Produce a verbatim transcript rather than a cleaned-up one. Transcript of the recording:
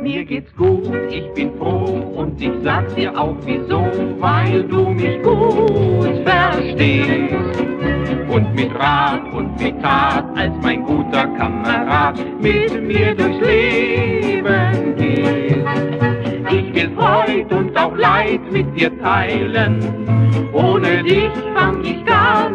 Mir geht's gut, ich bin froh und ich sag's dir auch wieso, weil du mich gut verstehst und mit Rat und mit Tat als mein guter Kamerad mit mir durchs Leben gehst. Ich will Freud und auch Leid mit dir teilen, ohne dich fang ich gar